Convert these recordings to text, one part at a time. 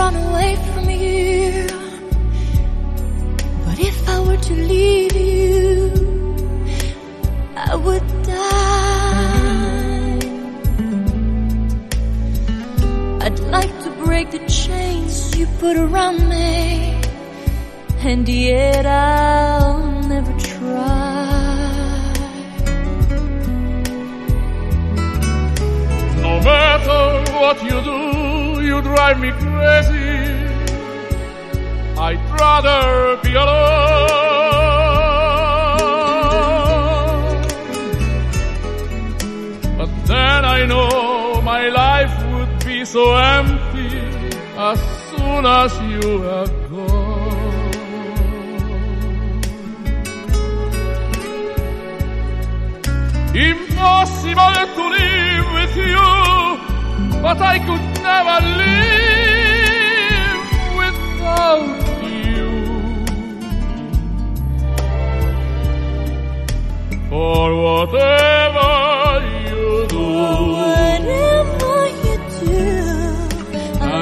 run away from you, but if I were to leave you, I would die. I'd like to break the chains you put around me, and yet I'll never try. No matter what you do, you drive me crazy. I'd rather be alone. But then I know my life would be so empty as soon as you have gone. Impossible to live with you, but I could never live without you. For whatever you do, I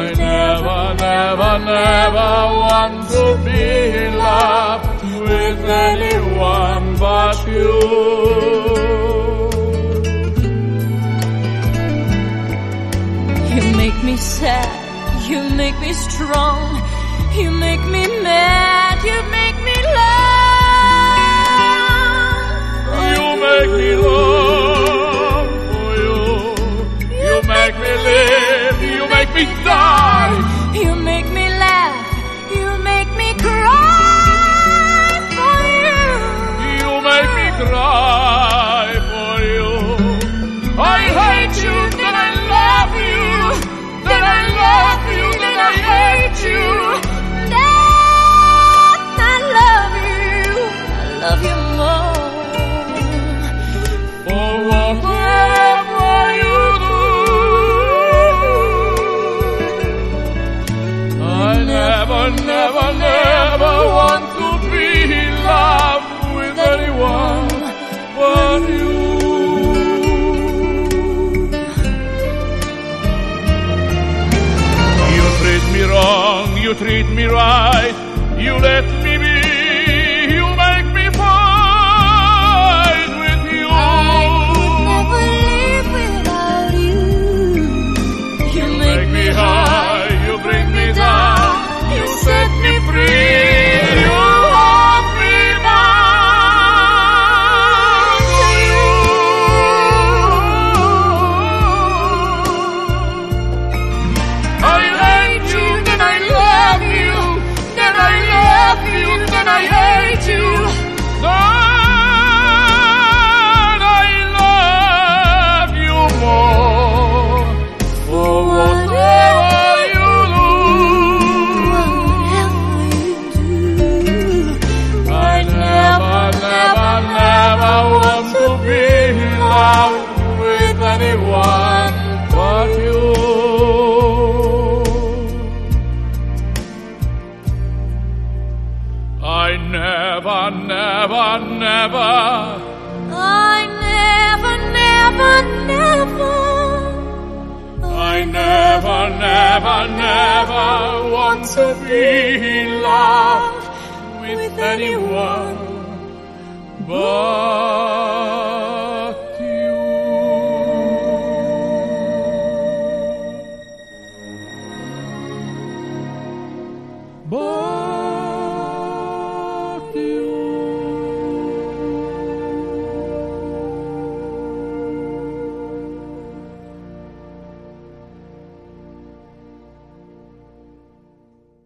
never want to be in love with anyone but you. You make me sad, you make me strong, you make me mad, you make me love. You make me long for you. You make me live, you make me die. You make me laugh, you make me cry for you. You make me cry for you. I hate you, then I love you. Then I love you, then I hate you. Then I love you more. For whatever you do, I never want to be in love with anyone but you. You treat me wrong, you treat me right, you let me be, you make me fight with you. I could never live without you. You make me high, you bring me down, you set me free, you hold me bound to you. I hate you, then I love you, then I love you, then I hate you. Then I love you more. For whatever you do, I never want to be in love with anyone but you. I never want to be in love with anyone but